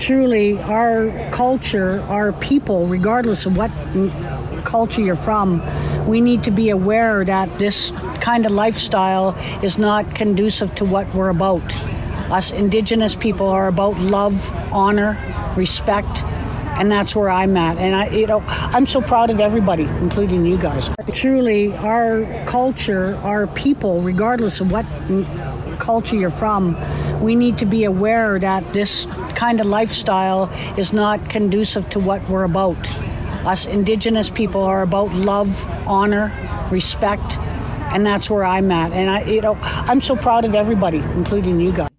Truly, our culture, our people, regardless of what culture you're from, we need to be aware that this kind of lifestyle is not conducive to what we're about. Us Indigenous people are about love, honor, respect, and that's where I'm at. And I'm so proud of everybody, including you guys. Truly, our culture, our people, regardless of what culture you're from, we need to be aware that this kind of lifestyle is not conducive to what we're about. Us Indigenous people are about love, honor, respect, and that's where I'm at. And I'm so proud of everybody, including you guys.